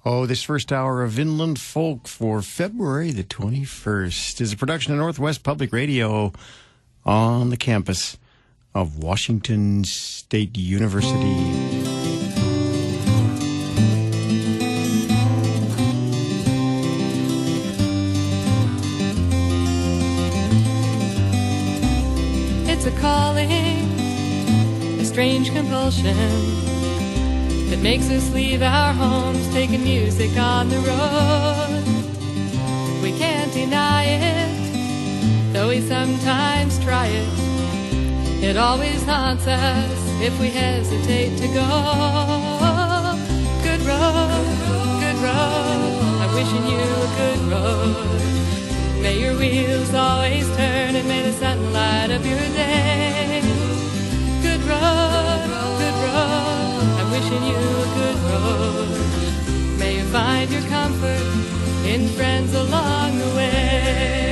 Oh, this first hour of Inland Folk for February the 21st is a production of Northwest Public Radio on the campus of Washington State University. It's a calling, a strange compulsion that makes us leave our homes, taking music on the road. We can't deny it, though we sometimes try it. It always haunts us if we hesitate to go. Good road, I'm wishing you a good road. May your wheels always turn and may the sun light up your day. Good road, I'm wishing you a good road. May you find your comfort in friends along the way.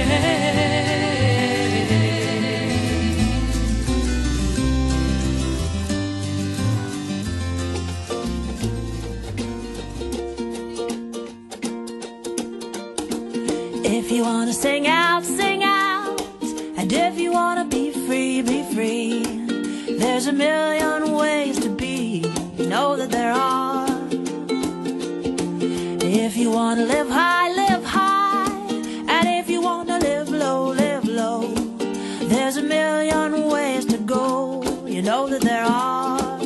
If you wanna sing out, sing out. And if you wanna be free, be free. There's a million ways to be, you know that there are. If you wanna live high, live high. And if you wanna live low, live low. There's a million ways to go, you know that there are.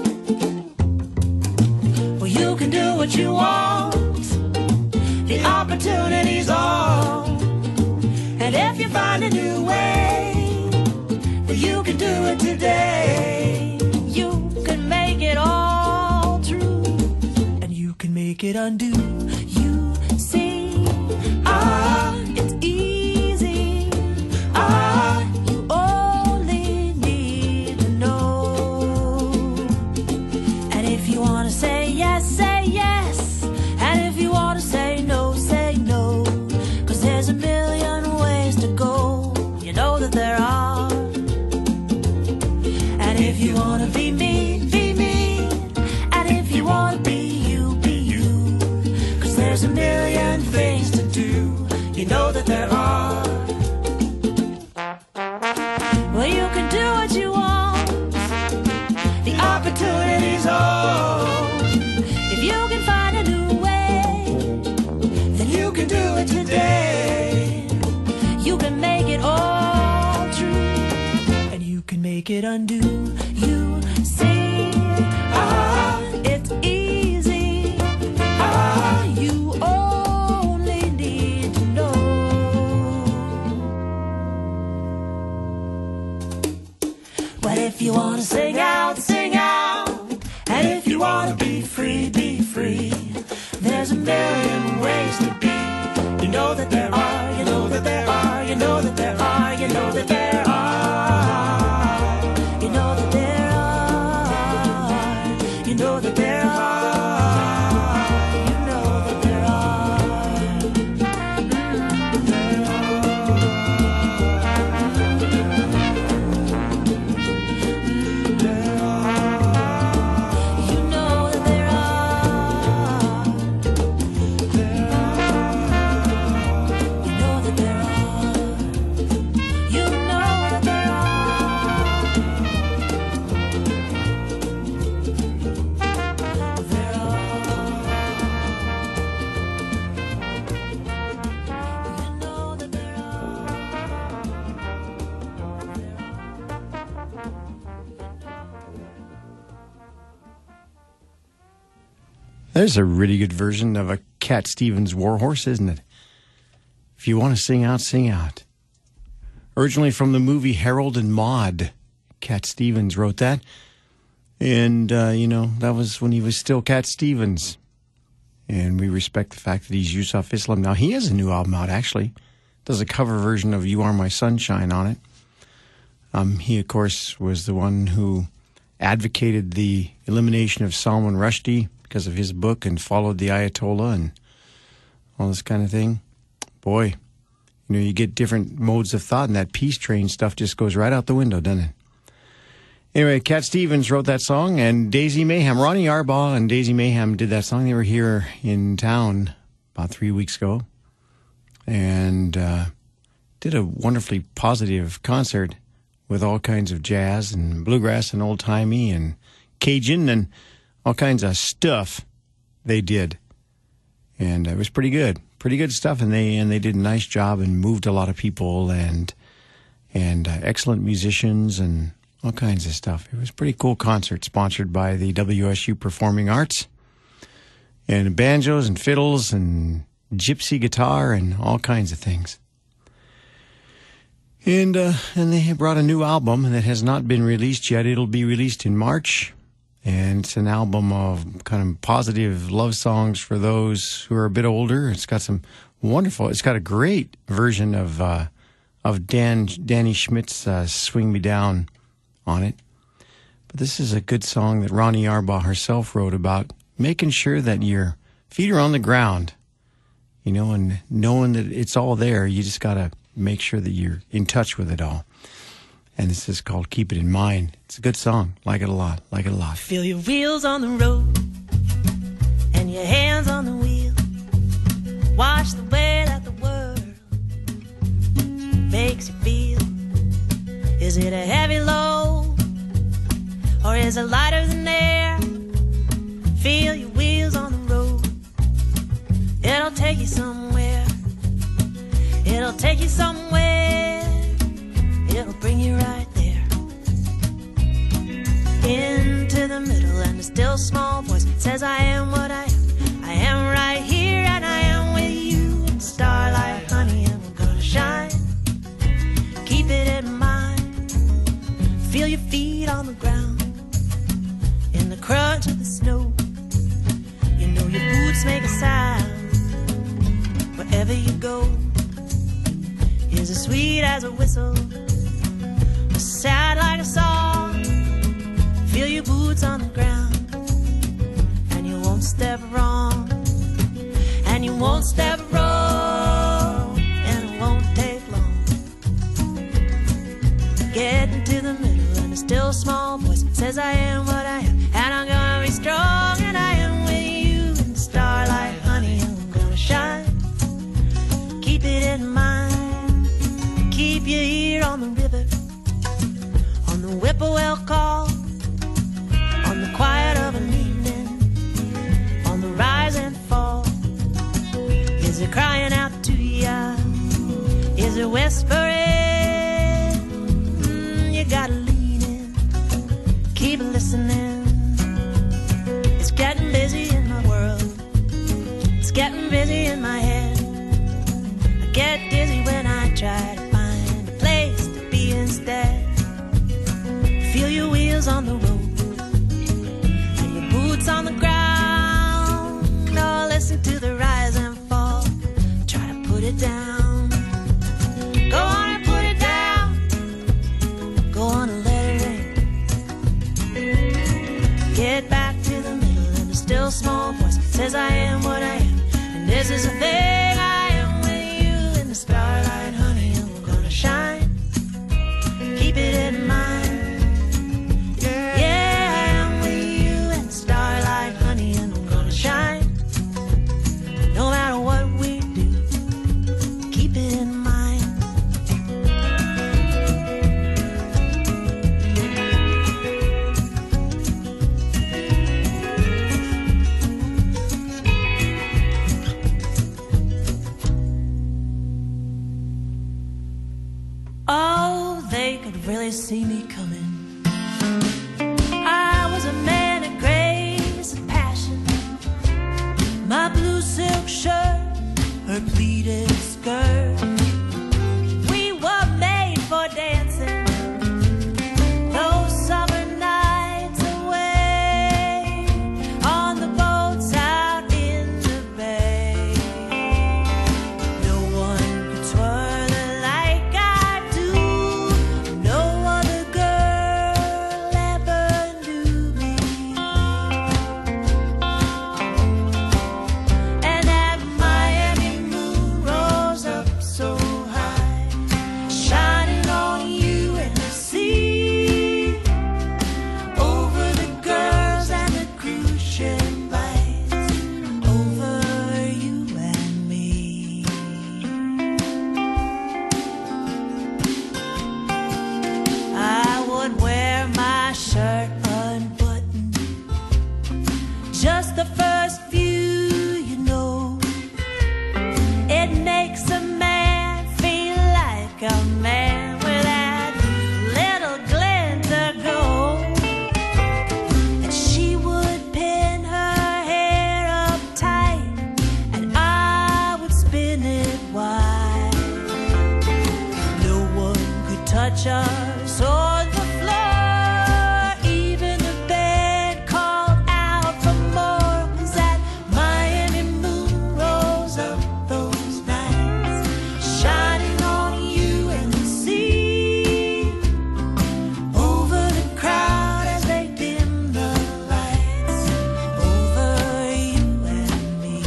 Well, you can do what you want. The opportunity's on. And if you find a new way, then you can do it today. You can make it all true, and you can make it undo. You see, it's easy. You only need to know. And if you want to say yes, say yes. And if you want to say no, say no. 'Cause there's a million ways to go, you know that there are. And if you want to be me, be me. And if you want to be you, be you. 'Cause there's a million things to do, you know that there are. Well, you can do what you want. The opportunity's on. If you can find a new you can do it today. You can make it all true, and you can make it undo. You see, it's easy. You only need to know. But if you want to sing out, sing out. And if you want to be free, be free. There's a million ways to be. You know that there are, you know that there are, you know that there are, you know that there are. You know that there are, you know that there are, you know that there are. You know that there are. There's a really good version of a Cat Stevens Warhorse, isn't it? If you want to sing out, sing out. Originally from the movie Harold and Maude, Cat Stevens wrote that. And, that was when he was still Cat Stevens. And we respect the fact that he's Yusuf Islam. Now, he has a new album out, actually. Does a cover version of You Are My Sunshine on it. He, of course, was the one who advocated the elimination of Salman Rushdie because of his book and followed the Ayatollah and all this kind of thing. Boy, you get different modes of thought, and that peace train stuff just goes right out the window, doesn't it? Anyway, Cat Stevens wrote that song, and Daisy Mayhem, Ronnie Arbaugh and Daisy Mayhem did that song. They were here in town about 3 weeks ago, and did a wonderfully positive concert with all kinds of jazz and bluegrass and old-timey and Cajun and all kinds of stuff they did. And it was pretty good stuff, and they did a nice job and moved a lot of people and excellent musicians and all kinds of stuff. It was a pretty cool concert sponsored by the WSU Performing Arts, and banjos and fiddles and gypsy guitar and all kinds of things. And they brought a new album that has not been released yet. It'll be released in March, and it's an album of kind of positive love songs for those who are a bit older. It's got a great version of Danny Schmidt's Swing Me Down on it. But this is a good song that Ronnie Arbaugh herself wrote about making sure that your feet are on the ground, and knowing that it's all there. You just got to make sure that you're in touch with it all. And this is called Keep It In Mind. It's a good song. Like it a lot. Feel your wheels on the road and your hands on the wheel. Watch the way that the world makes you feel. Is it a heavy load, or is it lighter than air? Feel your wheels on the road. It'll take you somewhere. It'll take you somewhere. It'll bring you right there. Into the middle, and a still small voice says, I am what I am. I am right here, and I am with you. In starlight, honey, and we're gonna shine. Keep it in mind. Feel your feet on the ground, in the crunch of the snow. You know your boots make a sound wherever you go. Is as sweet as a whistle, or sad like a song. Feel your boots on the ground, and you won't step wrong. And you won't step wrong, and it won't take long. Get into the middle, and a still small voice says, I am what I am, and I'm gonna be strong, and I am with you. In the starlight, honey, and I'm gonna shine. Keep it in mind. Keep your ear on the river, on the whippoorwill call, on the quiet of an evening, on the rise and fall. Is it crying out to ya? Is it whispering? You gotta lean in, keep listening. It's getting busy in my world, it's getting busy in my head. I get dizzy when I try to find a place to be instead. Feel your wheels on the road and your boots on the ground. Oh, listen to the rise and fall. Try to put it down. Go on and put it down. Go on and let it rain. Get back to the middle, and a still small voice says, I am what I am, and this is the thing. I am with you in the starlight, honey, and we're gonna shine. Keep it in mind. Yeah, I am with you in the starlight, honey, and I'm gonna shine. No matter what we do, keep it in mind. Oh, they could really see me coming. I was a man of grace and passion. My blue silk shirt, her pleated skirt. We were made for dancing. Those summer nights away on the boats out in the bay. No one could twirl it like I do. No other girl ever knew me. And that Miami moon rose up mattress or the floor. Even the bed called out for more. 'Cause that Miami moon rose up those nights, shining on you and the sea. Over the crowd as they dim the lights, over you and me.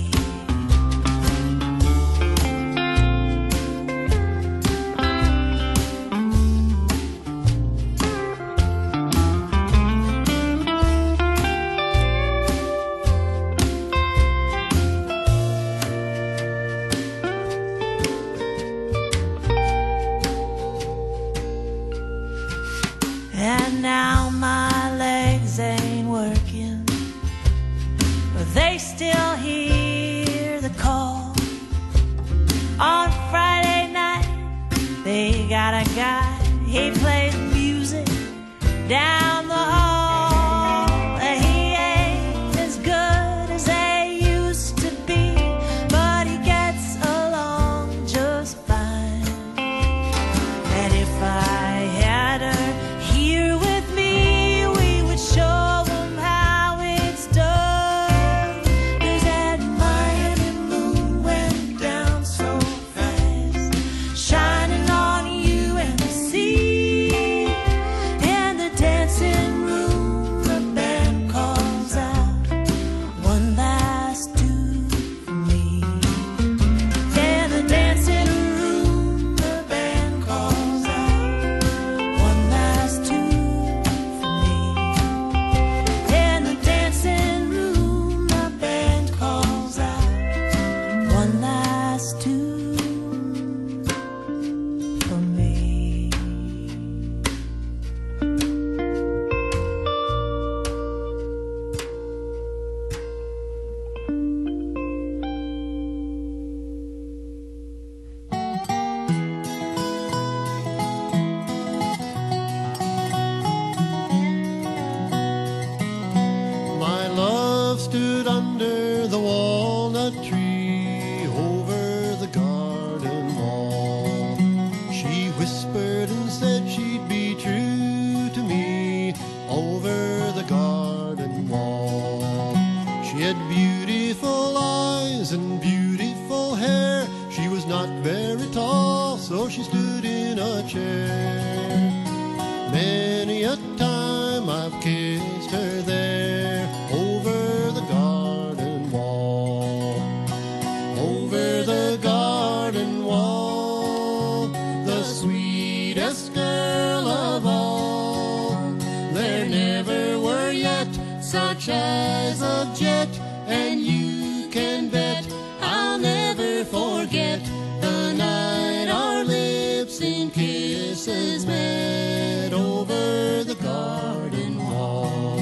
And now my legs ain't working, but they still hear the call. On Friday night, they got a guy, he plays music down the hall. He ain't as good as they used to be, but he gets along just fine. And if I had her here with me, we would show them how it's done. 'Cause that Miami moon went down so fast, shining on you and the sea. In the dancing room, the band calls out one last tune for me. In the dancing room, the band calls out one last tune for me. In the dancing room, the band calls out one last tune for me. My love stood under the walnut tree over the garden wall. She whispered and said she'd be true to me over the garden wall. She had beautiful eyes and beautiful hair. She was not very tall, so she stood in a chair. Many a time I've kissed her there over the garden wall. Over the garden wall, the sweetest girl of all. There never were yet such eyes of jet, and you can bet I'll never forget the night our lips in kisses met over the garden wall.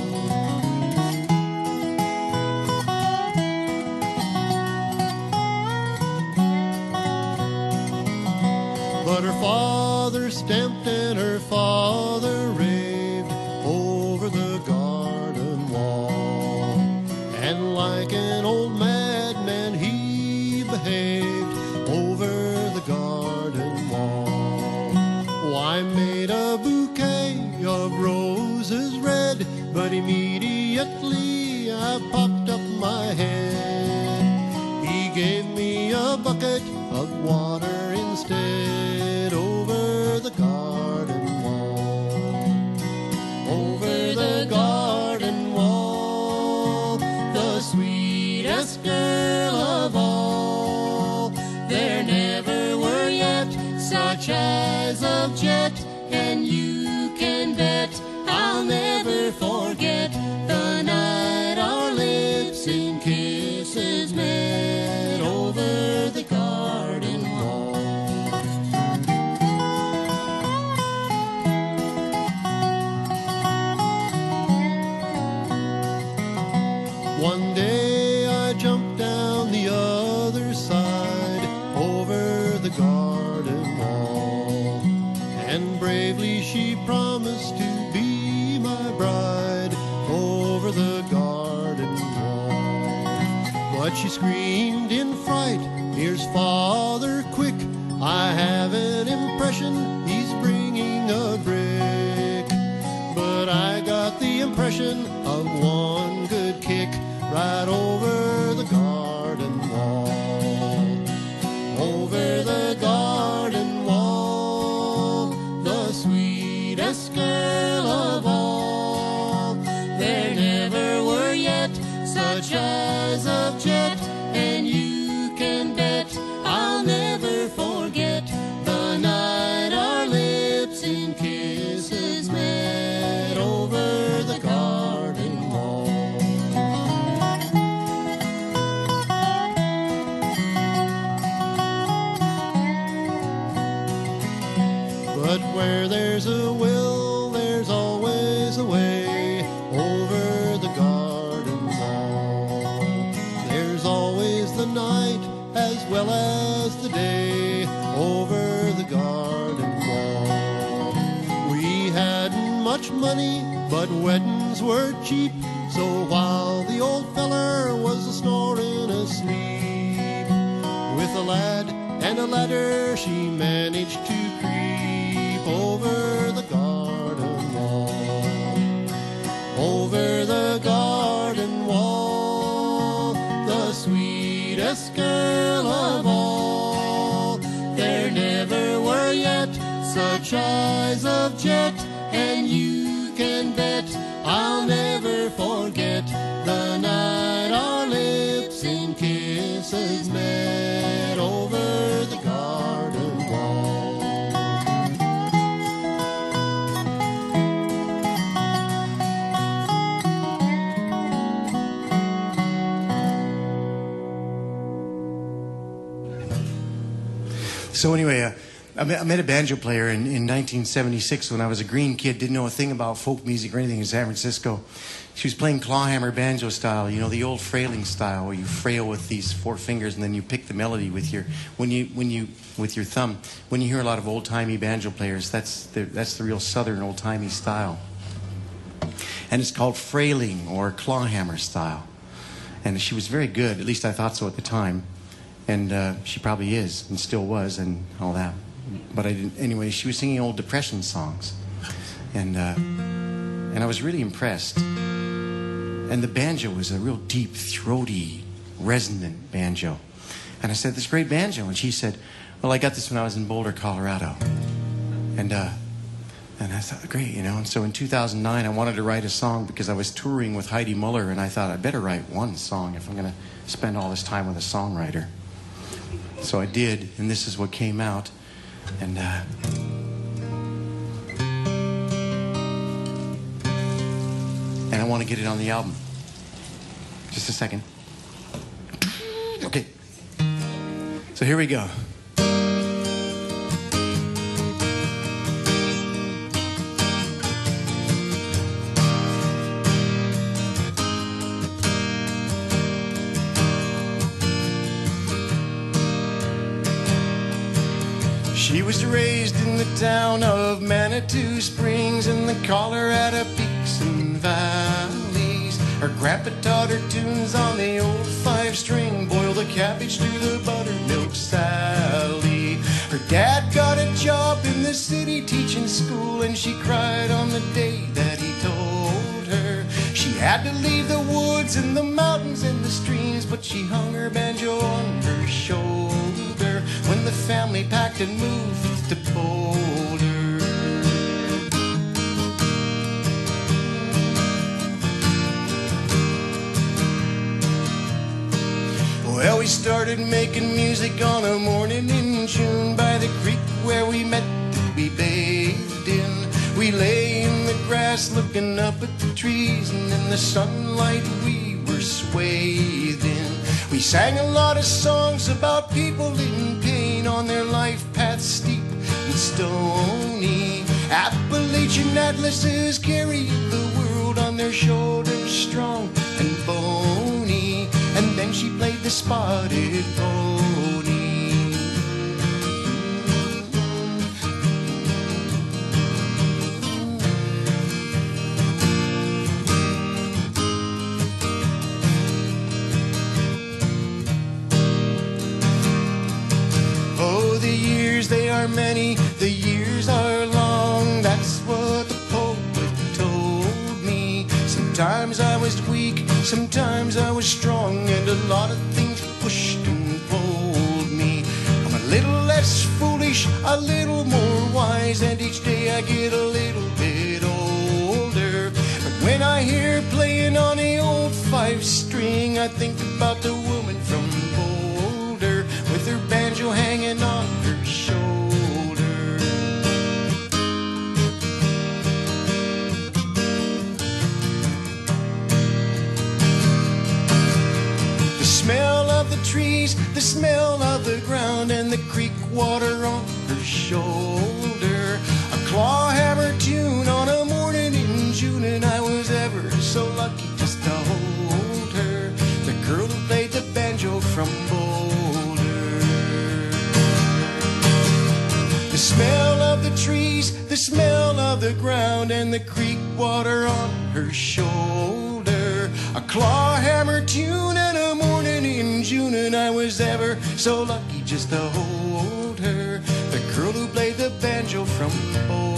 But her father stamped and her father raved over the garden wall. And like an old madman he behaved over the garden wall. Why, made a bouquet of roses red, but immediately I popped up my head. He gave me a bucket of water instead over the garden wall. Over the garden wall, the sweetest girl of all. There never were yet such eyes of jet, and you can bet I'll never forget the night our lips in kisses met over the garden wall. One day I jumped down the other side over the garden wall, and bravely she promised to be my bride over the garden wall. But she screamed in fright, "Here's father, quick! I have an impression he's bringing a brick. But I got the impression of one good kick right over the garden wall. Over the garden wall, the sweetest girl of all. There never were yet such eyes of jet, and you can bet I'll never forget the night our lips in kisses met over the garden wall. But where there's a will, there's always a way over the garden wall. There's always the night as well as the day over the garden wall. We hadn't much money, but weddings were cheap, so while the old feller was a-snoring asleep, with a lad and a ladder she managed to creep over the garden wall. Over the garden wall, the sweetest girl of all. There never were yet such eyes of jet, and you can bet I'll never forget the night our lips in kisses met over the garden wall. So anyway, I met a banjo player in 1976 when I was a green kid, didn't know a thing about folk music or anything in San Francisco. She was playing clawhammer banjo style, you know, the old frailing style where you frail with these four fingers and then you pick the melody with your with your thumb. When you hear a lot of old-timey banjo players, that's the real southern old-timey style. And it's called frailing or clawhammer style. And she was very good, at least I thought so at the time. And she probably is and still was and all that. But I didn't. Anyway, she was singing old Depression songs, and I was really impressed. And the banjo was a real deep, throaty, resonant banjo. And I said, "This great banjo," and she said, "Well, I got this when I was in Boulder, Colorado." And I thought, great, you know. And so in 2009, I wanted to write a song because I was touring with Heidi Muller, and I thought I better write one song if I'm going to spend all this time with a songwriter. So I did, and this is what came out. And I want to get it on the album. Just a second. Okay. So here we go. She was raised in the town of Manitou Springs in the Colorado peaks and valleys. Her grandpa taught her tunes on the old 5-string, boil the cabbage through the buttermilk Sally. Her dad got a job in the city teaching school, and she cried on the day that he told her she had to leave the woods and the mountains and the streams, but she hung her banjo on her shoulder when the family packed and moved to Boulder. Well, we started making music on a morning in June by the creek where we met that we bathed in. We lay in the grass looking up at the trees, and in the sunlight we were swathed in. We sang a lot of songs about people in pain on their life paths steep and stony. Appalachian atlases carrying the world on their shoulders, strong and bony. And then she played the spotted pony. Oh, the years, they are many, the years are long. Sometimes I was weak, sometimes I was strong, and a lot of things pushed and pulled me. I'm a little less foolish, a little more wise, and each day I get a little bit older. But when I hear playing on the old 5-string, I think about the woman from Boulder with her banjo hanging on her shoulder. The smell of the trees, the smell of the ground, and the creek water on her shoulder. A clawhammer tune on a morning in June, and I was ever so lucky just to hold her. The girl who played the banjo from Boulder. The smell of the trees, the smell of the ground, and the creek water on her shoulder. A clawhammer tune and a morning in June, and I was ever so lucky just to hold her. The girl who played the banjo from Boulder.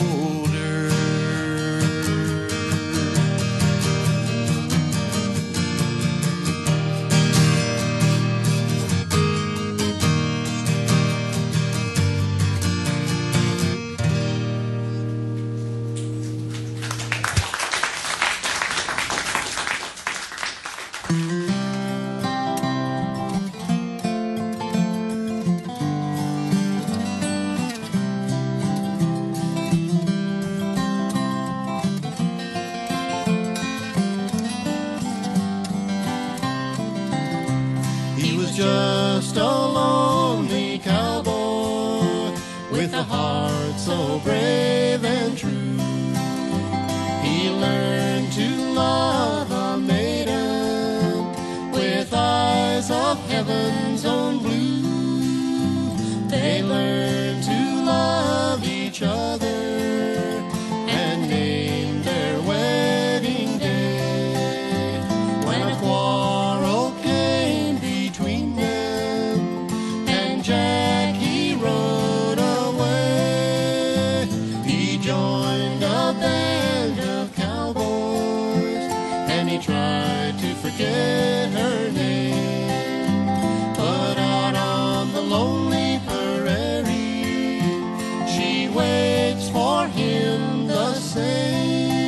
Just a lonely cowboy with a heart so brave and true. He learned to love a maiden with eyes of heaven's own blue. They learned to love each other and named their wedding day. When a quarrel came between them and Jackie rode away, he joined a band of cowboys and he tried to forget her name. But out on the lonely prairie, she waits for him the same.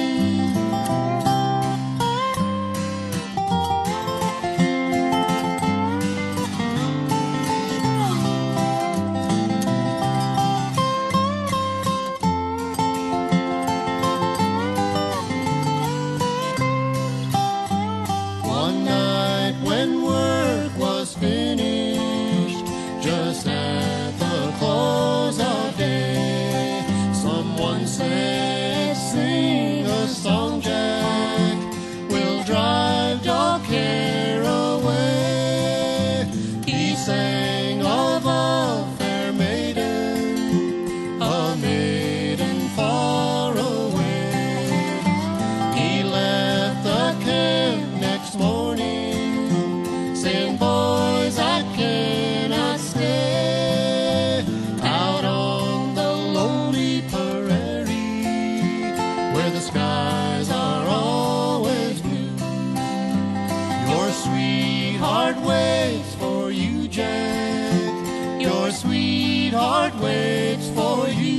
One night when work was finished, just at the close of day, someone said, "Sing a song, Jack, we'll drive dull care away." He sang of a fair maiden, a maiden far away. He left the camp next morning, saying, "Boys, I cannot stay." Out on the lonely prairie, where the skies are always blue, your sweetheart waits for you, Jack. Your sweetheart waits for you.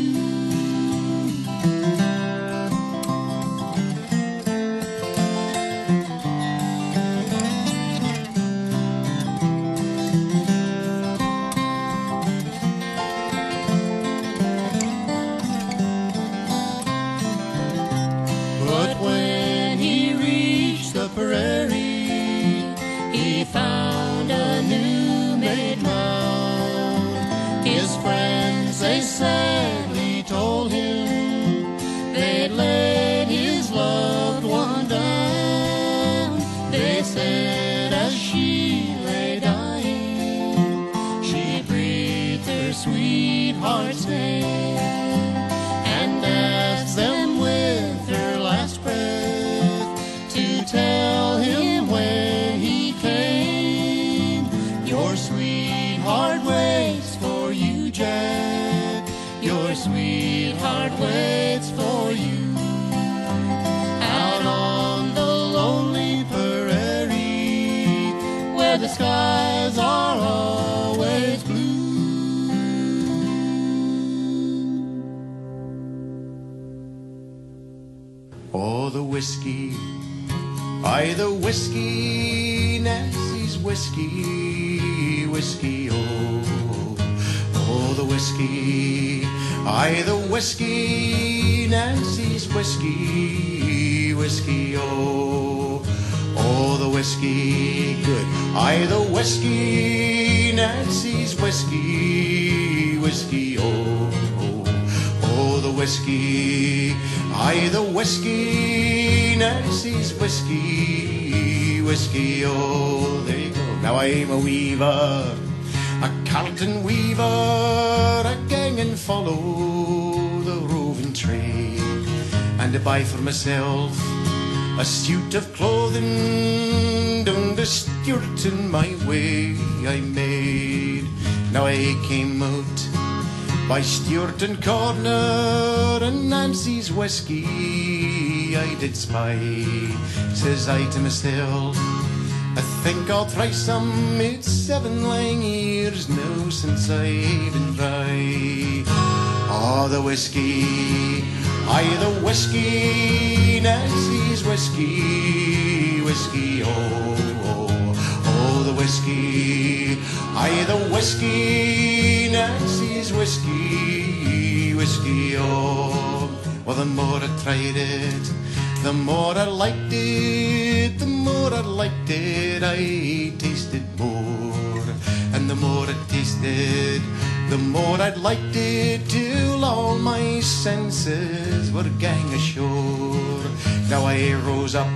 But when he reached the prairie, he found a new made mound. His friends, they sadly told him they'd laid his loved one down. They said as she lay dying, she breathed her sweetheart's name and asked them with her last breath to tell him when he came. Your sweetheart waits for you, Jack. Your sweetheart waits for you. Out on the lonely whiskey. Aye, the whiskey, Nancy's whiskey, whiskey, oh, oh, the whiskey. Aye, the whiskey, Nancy's whiskey, whiskey, oh, oh, the whiskey, good. Aye, the whiskey, Nancy's whiskey, whiskey, oh, oh, the whiskey. Aye, the whiskey, Nancy's whiskey, whiskey, oh, there you go. Now I'm a weaver, a Carlton weaver, a gang and follow the roving trade, and to buy for myself a suit of clothing down the Stewart in my way I made. Now I came out by Stewart and Corner and Nancy's whiskey I did spy. Says I to myself, I think I'll try some. It's 7 lang years now since I've been dry. Oh, the whiskey, aye, the whiskey, Nancy's whiskey, whiskey, oh, oh, oh, the whiskey, aye, the whiskey, Nancy's whiskey, whiskey, oh. Well, the more I tried it, the more I liked it, the more I liked it, I tasted more. And the more I tasted, the more I'd liked it, till all my senses were gang ashore. Now I rose up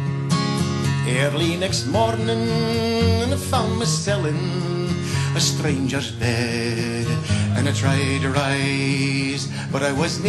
early next morning and I found myself in a stranger's bed. And I tried to rise, but I wasn't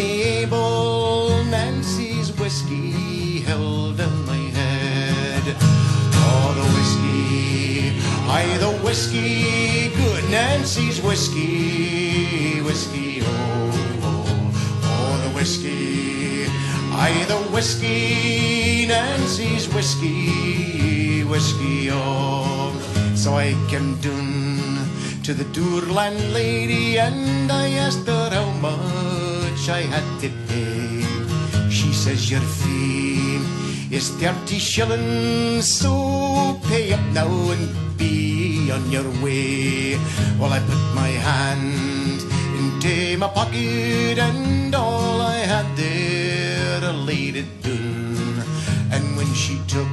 able. Nancy's whiskey held in my head. Oh, the whiskey, aye, the whiskey, good Nancy's whiskey, whiskey, oh, oh, oh, the whiskey, aye, the whiskey, Nancy's whiskey, whiskey, oh. So I came down to the door landlady and I asked her how much I had to pay. She says your fee is 30 shillings, so pay up now and be on your way. Well, I put my hand into my pocket and all I had there I laid it down. And when she took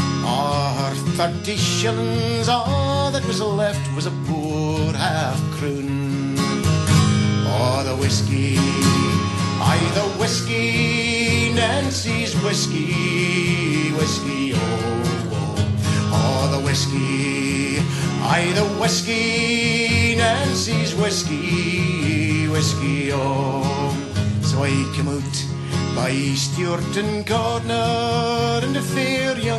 her 30 shillings, all that was left was a poor half croon. Oh, the whiskey, aye, the whiskey, Nancy's whiskey, whiskey, oh, oh, oh, the whiskey, aye, the whiskey, Nancy's whiskey, whiskey, oh. So I came out by Stewart and Corner and a fair young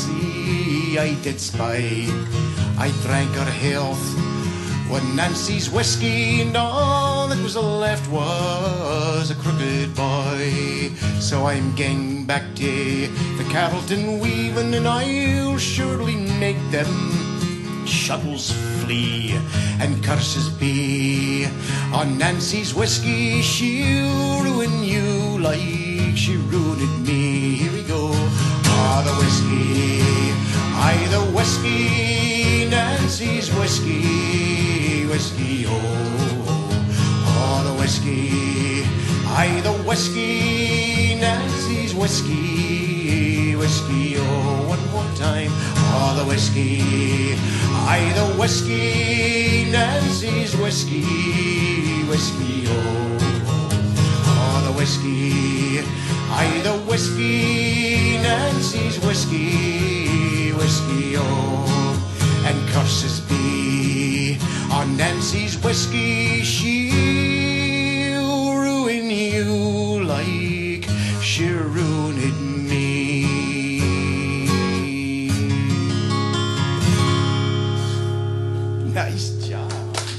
lassie I did spy. I drank her health with Nancy's whiskey, and all that was left was a crooked boy. So I'm gang back to the Carlton weaving, and I'll surely make them shuttles flee and curses be on Nancy's whiskey. She'll ruin you like she ruined me. Here we go. Ah, the whiskey, aye, the whiskey, Nancy's whiskey, whiskey, oh, oh, the whiskey, aye, the whiskey, Nancy's whiskey, whiskey, oh, one more time. Oh, the whiskey, aye, the whiskey, Nancy's whiskey, whiskey, oh, oh, the whiskey, aye, the whiskey, Nancy's whiskey, whiskey, oh, and curses be on Nancy's whiskey. She'll ruin you like she ruined me. Nice job.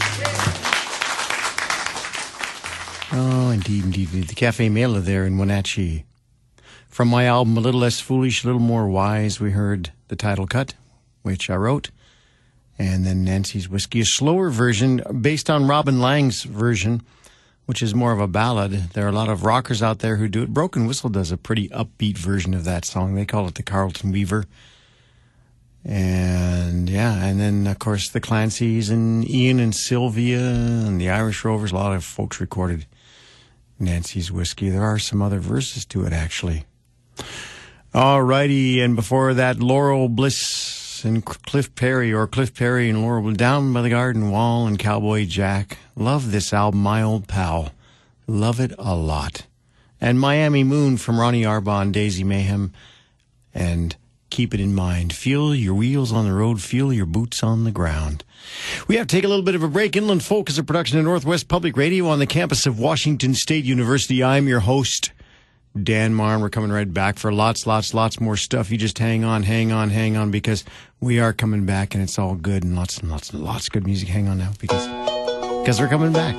Oh, indeed, indeed. The Cafe Mela there in Wenatchee. From my album, A Little Less Foolish, A Little More Wise, we heard the title cut, which I wrote. And then Nancy's Whiskey, a slower version based on Robin Lang's version, which is more of a ballad. There are a lot of rockers out there who do it. Broken Whistle does a pretty upbeat version of that song. They call it the Carlton Weaver. And yeah, and then of course the Clancys and Ian and Sylvia and the Irish Rovers. A lot of folks recorded Nancy's Whiskey. There are some other verses to it, actually. All righty, and before that, Laurel Bliss and Cliff Perry, or Cliff Perry and Laurel Bliss, Down by the Garden Wall and Cowboy Jack. Love this album, My Old Pal. Love it a lot. And Miami Moon from Ronnie Arbon, Daisy Mayhem, and Keep It in Mind. Feel your wheels on the road, feel your boots on the ground. We have to take a little bit of a break. Inland Folk is a production of Northwest Public Radio on the campus of Washington State University. I'm your host, Dan Marn. We're coming right back for lots more stuff. You just hang on, because we are coming back, and it's all good, and lots of good music. Hang on now, because we're coming back.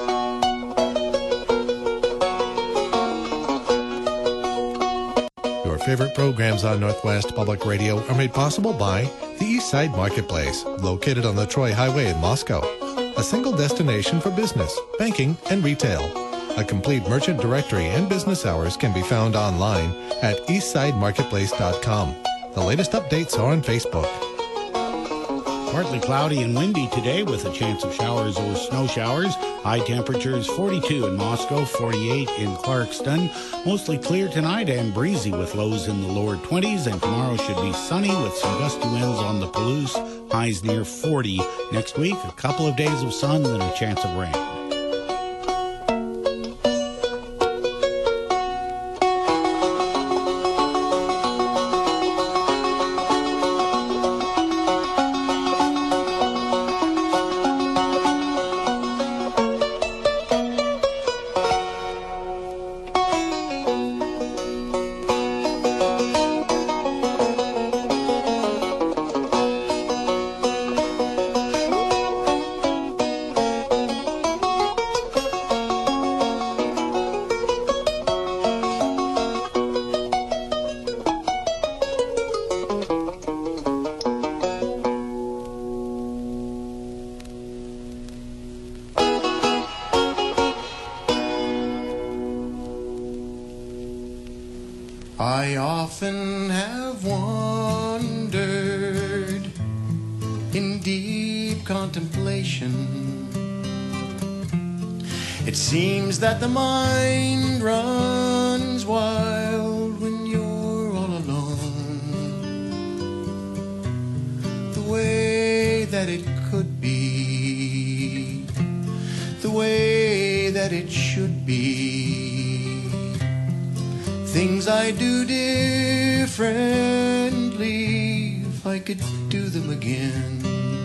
Your favorite programs on Northwest Public Radio are made possible by the East Side Marketplace, located on the Troy Highway in Moscow. A single destination for business, banking, and retail. A complete merchant directory and business hours can be found online at eastsidemarketplace.com. The latest updates are on Facebook. Partly cloudy and windy today with a chance of showers or snow showers. High temperatures 42 in Moscow, 48 in Clarkston. Mostly clear tonight and breezy with lows in the lower 20s. And tomorrow should be sunny with some gusty winds on the Palouse. Highs near 40. Next week, a couple of days of sun and a chance of rain. I often have wandered in deep contemplation. It seems that the mind runs wild when you're all alone. The way that it could be, the way that it should be. Things I do differently if I could do them again.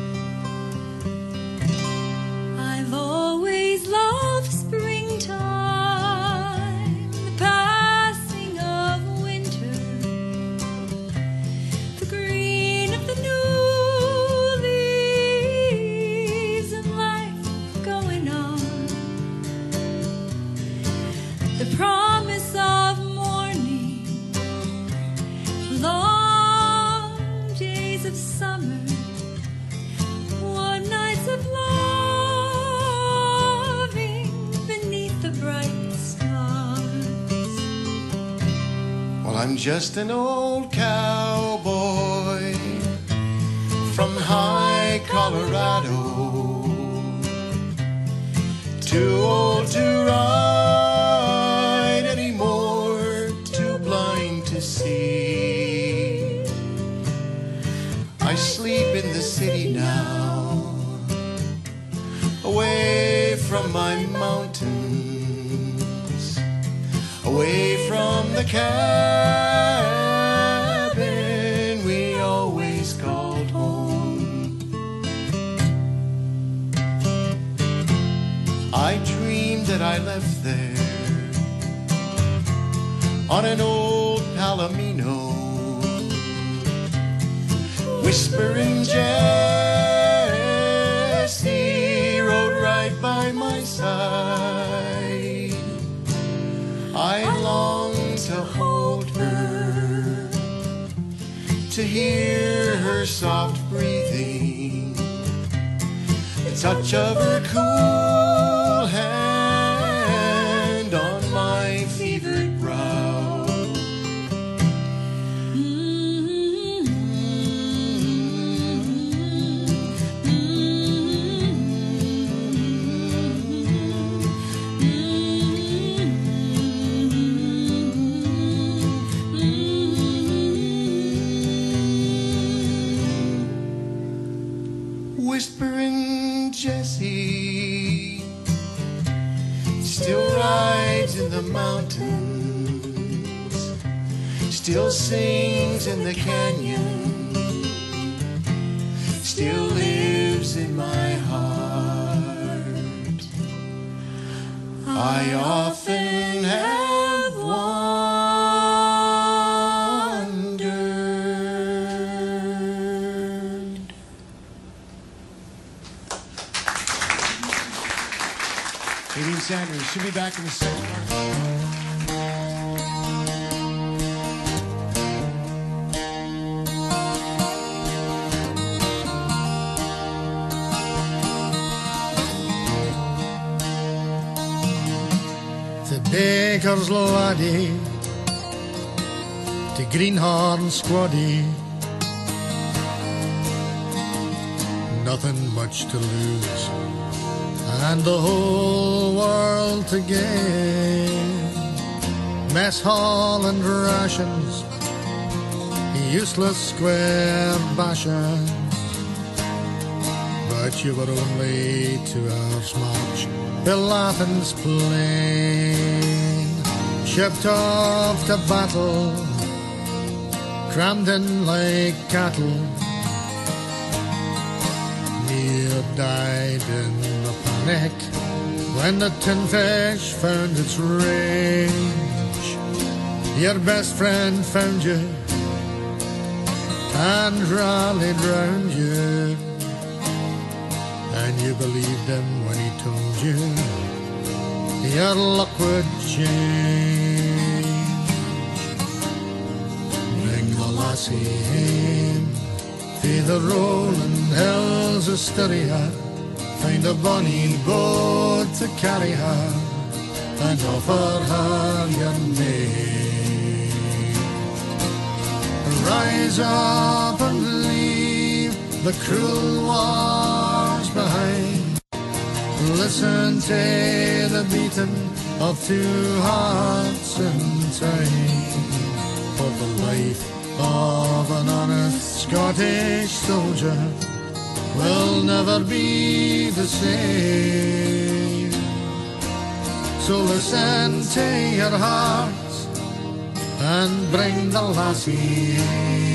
I've always loved springtime, the passing of winter, the green of the new leaves and life going on, the promise of long days of summer, warm nights of loving beneath the bright stars. Well, I'm just an old cowboy from high Colorado, too old to ride anymore, too blind to see. I sleep in the city now, away from my mountains, away from the cabin we always called home. I dreamed that I left there on an old Palomino, whispering Jessie rode right by my side. I longed to hold her, to hear her soft breathing, the touch of her cool hand Jessie still rides in the mountains, still sings in the canyon, still lives in my heart. I often have wondered. Nadine Sanders, she'll be back in the second part. The baker's laddie, the greenhorn squaddy, nothing much to lose, and the whole world to gain. Mess hall and rations, useless square bashings, but you were only 2 hours march. Bill Athens plain, shipped off to battle, crammed in like cattle, near died in the panic when the tin fish found its range. Your best friend found you and rallied round you, and you believed him when he told you your luck would change. Bring the lassie home, through the rolling hills of Styria, find a bonny boat to carry her, and offer her your name. Rise up and leave the cruel wars behind. Listen to the beating of 2 hearts in time. For the life of an honest Scottish soldier will never be the same. So listen to your hearts and bring the lassie home.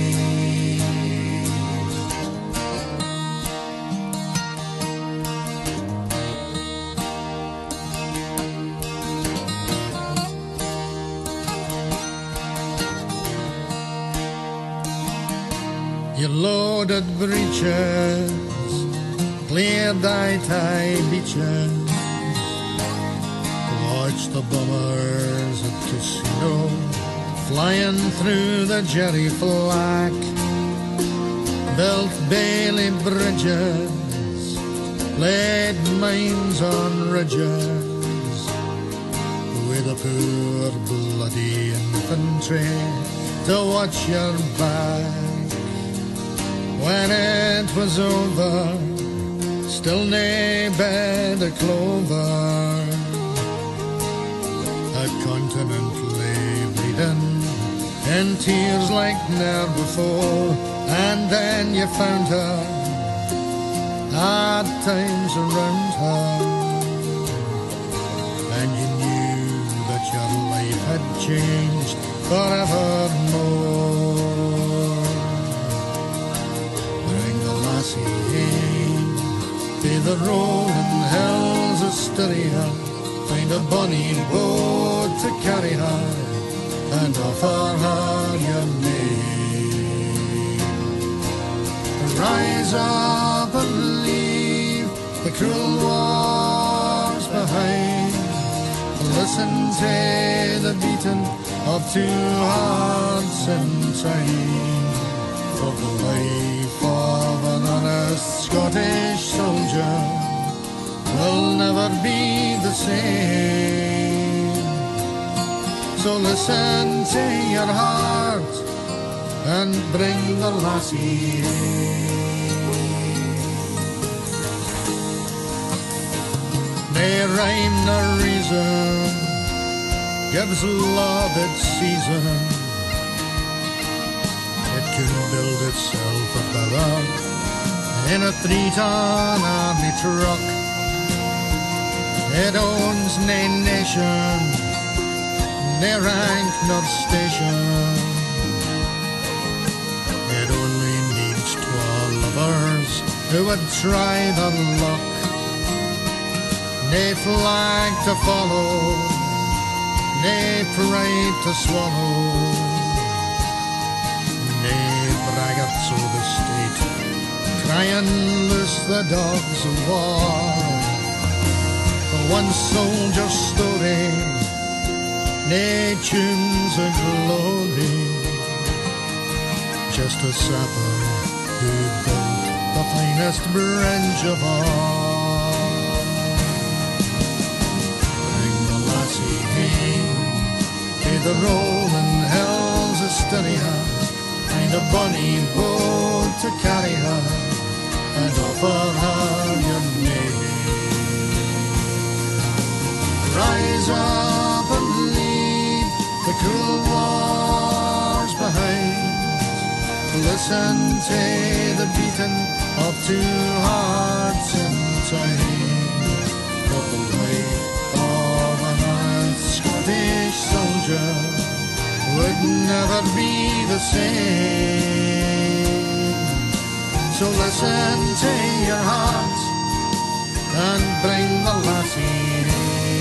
Your loaded breeches, clear dye-tie beaches, watch the bombers at Casino flying through the Jerry Flack, built Bailey bridges, laid mines on ridges, with a poor bloody infantry to watch your back. When it was over, still nae bed of clover, a continent lay bleeding in tears like ne'er before, and then you found her, hard times around her, and you knew that your life had changed forevermore. By the rolling hills of Styria, find a bonny boat to carry her, and offer her your name. Rise up and leave the cruel wars behind. Listen to the beating of 2 hearts in time. For the life of an honest Scottish soldier will never be the same. So listen to your heart and bring the lassie home. Nay rhyme nor reason gives love its season. It can build itself a barrack in a 3-ton army truck. It owns nae nation, nae rank nor station. It only needs 12 lovers who would try their luck. Nae flag to follow, nae pride to swallow, nae braggarts o' the state crying loose the dogs of war. One soldier's story, nae tunes of glory, just a sapper who built the finest bridge of all. Bring the lassie hame, pay the rolling hills of steady her, find a bonny boat to carry her, and offer her your name. Rise up and leave the cruel wars behind. Listen to the beating of two hearts in time. But the life of an honest Scottish soldier would never be the same. So listen to your heart and bring the lassie home.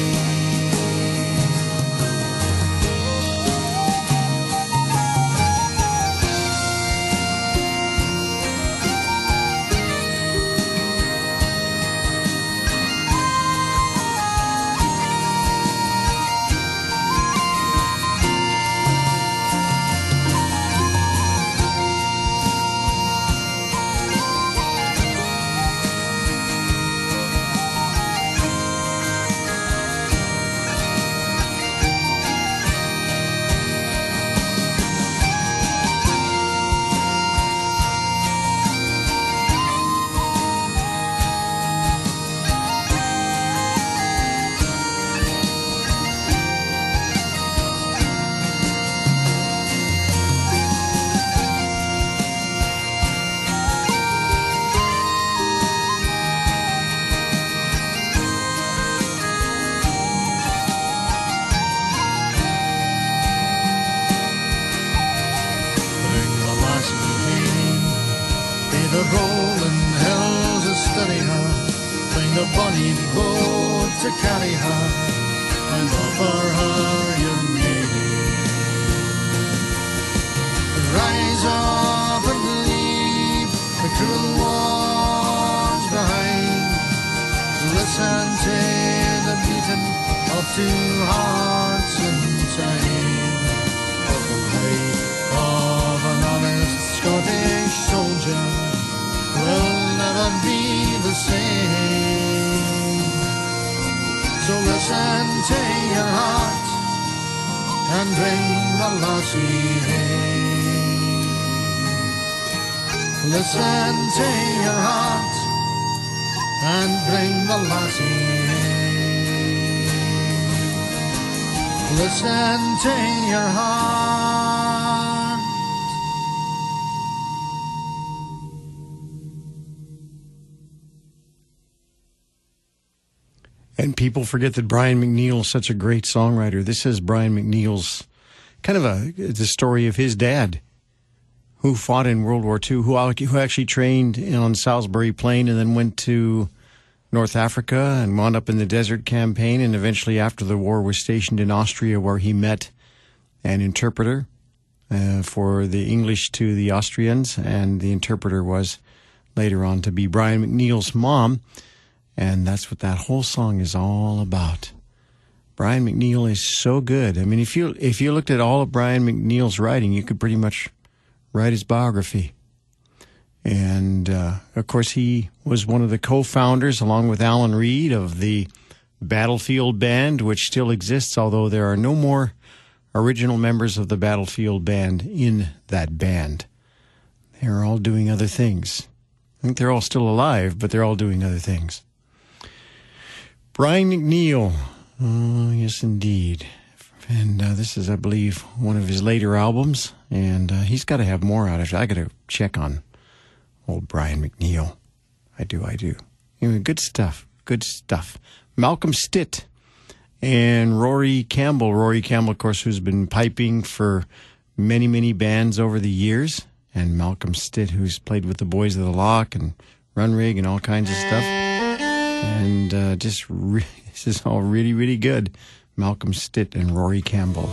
Listen to your heart and bring the lassie home. Listen to your heart. And people forget that Brian McNeil is such a great songwriter. This is Brian McNeil's kind of the story of his dad, who fought in World War II, who actually trained on Salisbury Plain and then went to North Africa and wound up in the Desert Campaign, and eventually after the war was stationed in Austria, where he met an interpreter for the English to the Austrians, and the interpreter was later on to be Brian McNeil's mom, and that's what that whole song is all about. Brian McNeil is so good. I mean, if you looked at all of Brian McNeil's writing, you could pretty much write his biography. And, of course, he was one of the co-founders, along with Alan Reed, of the Battlefield Band, which still exists, although there are no more original members of the Battlefield Band in that band. They're all doing other things. I think they're all still alive, but they're all doing other things. Brian McNeil. Oh, yes, indeed. And this is, I believe, one of his later albums, and he's got to have more out of it. I got to check on old Brian McNeil. I do. Anyway, good stuff. Malcolm Stitt and Rory Campbell. Rory Campbell, of course, who's been piping for many, many bands over the years. And Malcolm Stitt, who's played with the Boys of the Lock and Run Rig and all kinds of stuff. And this is all really, really good. Malcolm Stitt and Rory Campbell.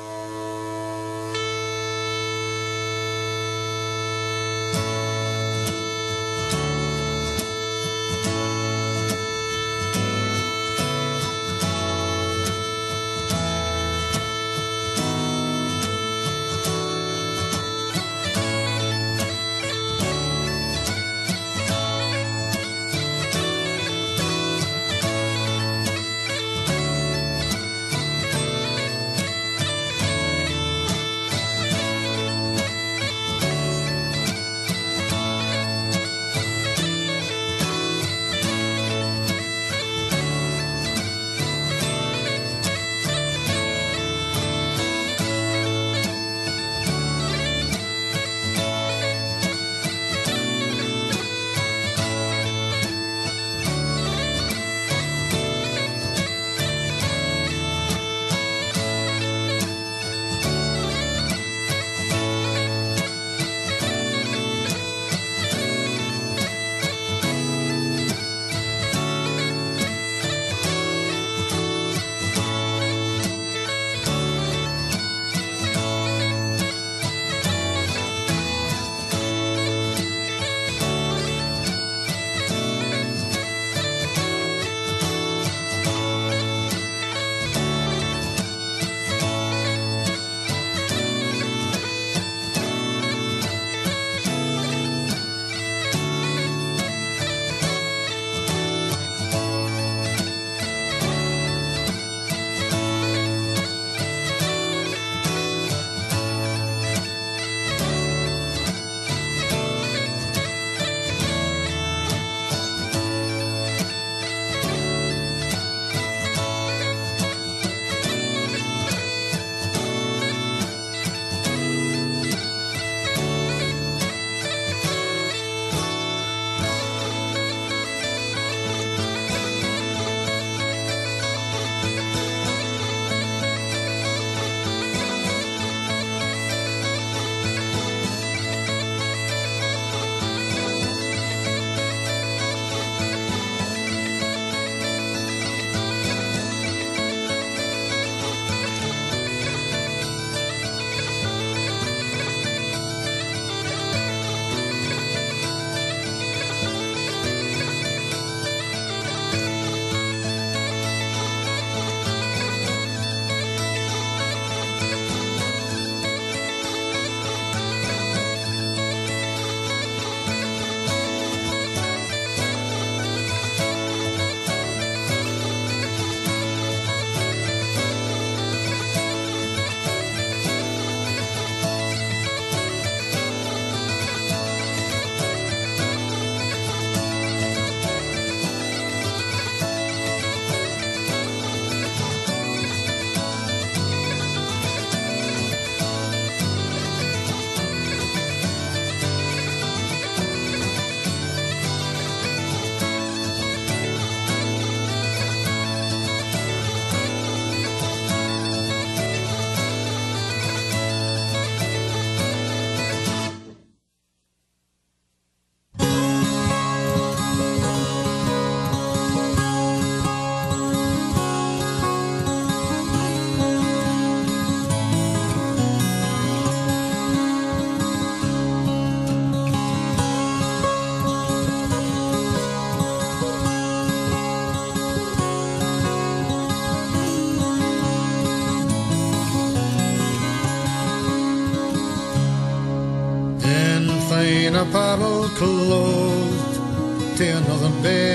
in a bottle clothed to another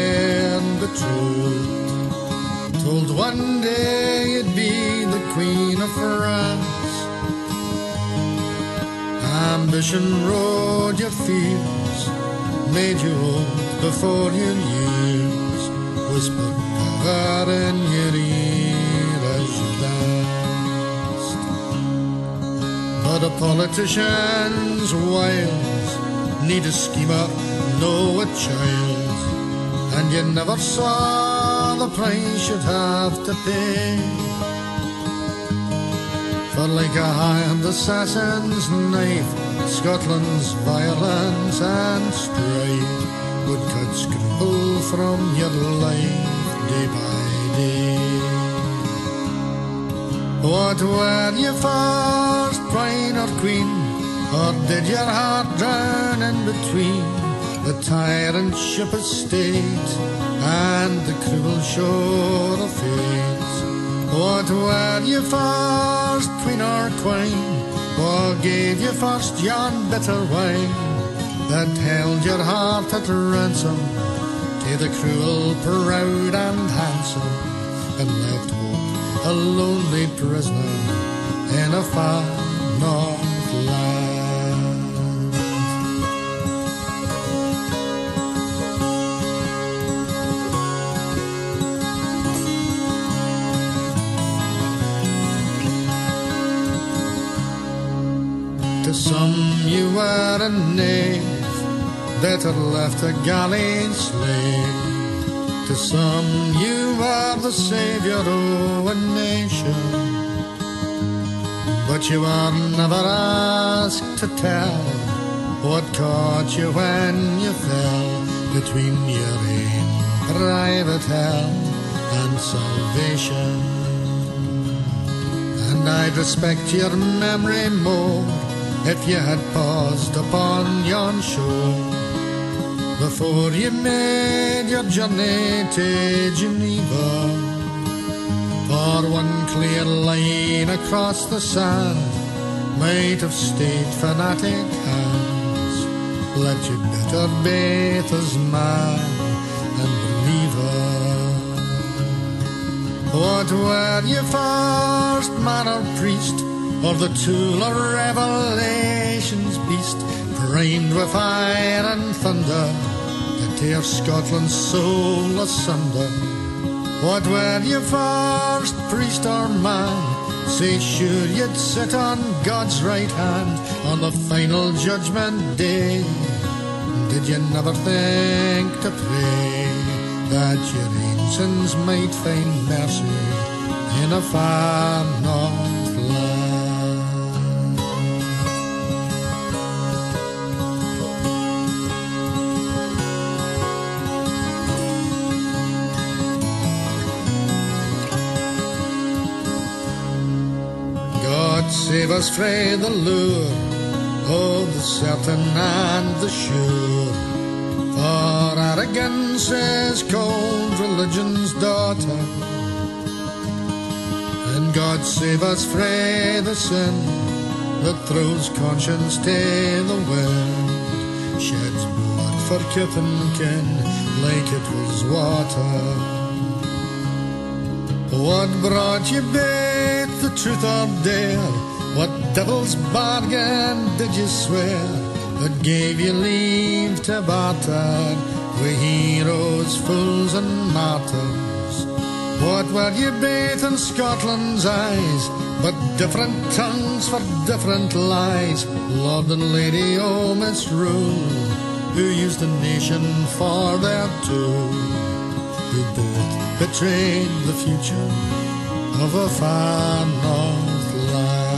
band betrothed. Told one day you'd be the Queen of France. Ambition rode your fears, made you old before your years, whispered God in your ear as you danced. But a politician's wiles need a schemer, know a child. and you never saw the price you'd have to pay. For like a hand assassin's knife, Scotland's violence and strife would cut scruple from your life day by day. What were you first, queen or queen, or did your heart drown in between the tyrant ship of state and the cruel shore of fate? What were you first, queen or queen? What gave you first yon bitter wine that held your heart at ransom to the cruel, proud and handsome, and left hope a lonely prisoner in a far north land? To some you were a knave that had left a galley slave. To some you were the saviour of a nation, but you were never asked to tell what caught you when you fell between your own private hell and salvation. And I'd respect your memory more if you had paused upon yon shore before you made your journey to Geneva. For one clear line across the sand might have stayed fanatic hands, let you better both as man and believer. What were you first, man or priest, or the tool of revelation's beast, primed with fire and thunder to tear Scotland's soul asunder? What were you first, priest or man? Say sure you'd sit on God's right hand on the final judgment day. Did you never think to pray that your own sins might find mercy in a far north land? Save us frae the lure of the certain and the sure, for arrogance is called religion's daughter. And God save us frae the sin that throws conscience to the wind, sheds blood for kith and kin like it was water. What brought you back, the truth or dare? What devil's bargain did you swear that gave you leave to barter with heroes, fools and martyrs? What were you both in Scotland's eyes but different tongues for different lies? Lord and Lady o' misrule, who used the nation for their tool, who both betrayed the future of a far north land.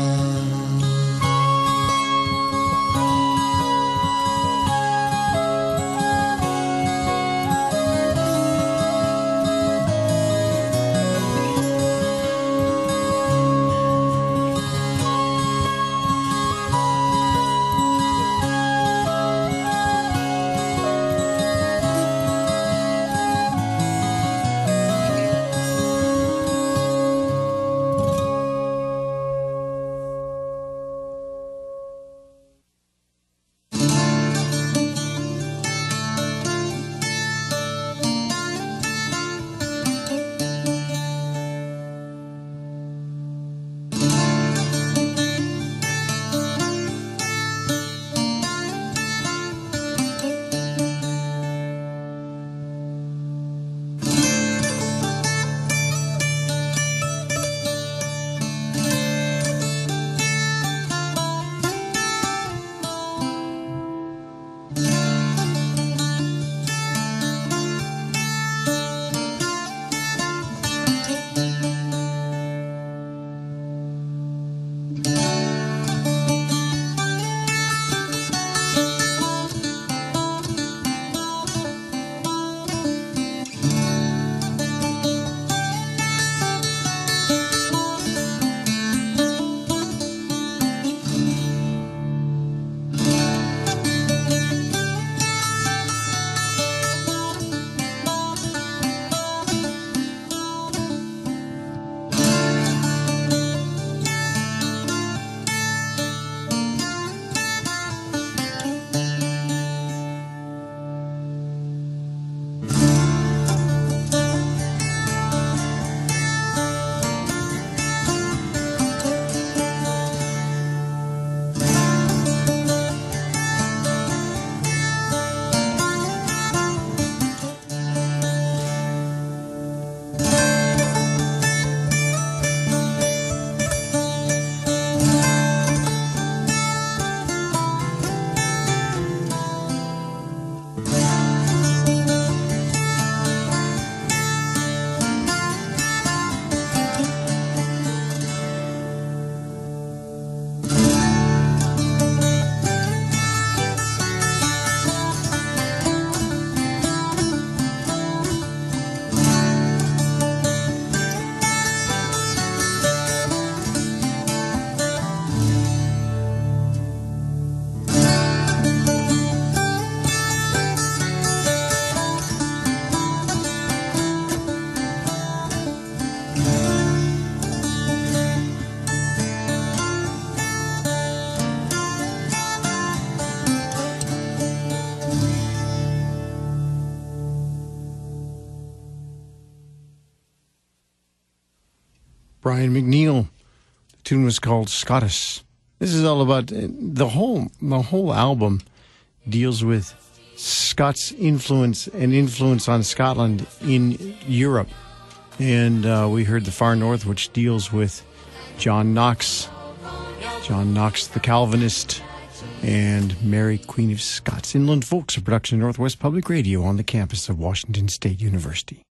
Brian McNeil. The tune was called Scottus. This is all about the whole album deals with Scots' influence and influence on Scotland in Europe. And we heard The Far North, which deals with John Knox the Calvinist, and Mary, Queen of Scots. Inland Folks, a production of Northwest Public Radio on the campus of Washington State University.